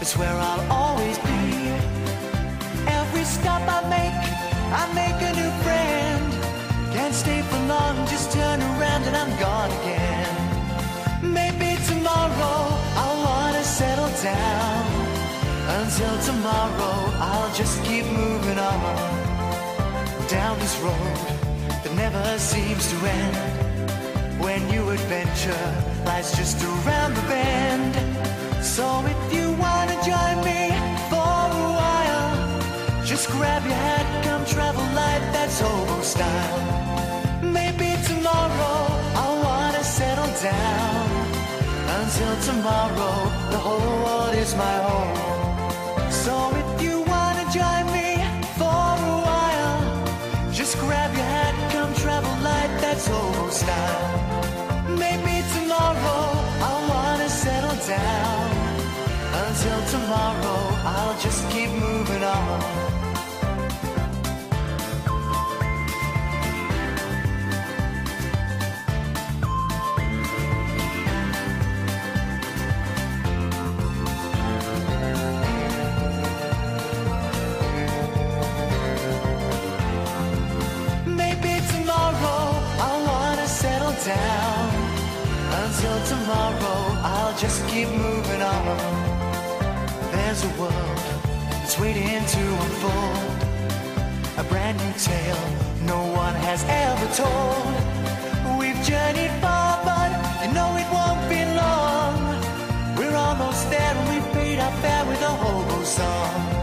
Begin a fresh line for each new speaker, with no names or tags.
it's where I'll always be. Every stop I make a new friend. Can't stay for long, just turn around and I'm gone again. Maybe tomorrow I'll wanna settle down. Until tomorrow I'll just keep moving on down this road that never seems to end. When new adventure lies just around the bend. So if you wanna join me for a while, just grab your hat, come travel light, that's hobo style. Maybe tomorrow I'll wanna settle down. Until tomorrow, the whole world is my home. So if you wanna join me for a while, just grab your hat, come travel light, that's hobo style. Maybe tomorrow I'll wanna settle down. Until tomorrow, I'll just keep moving on. Down. Until tomorrow, I'll just keep moving on. There's a world that's waiting to unfold, a brand new tale no one has ever told. We've journeyed far, but you know it won't be long. We're almost there and we've paid our fare with a hobo song.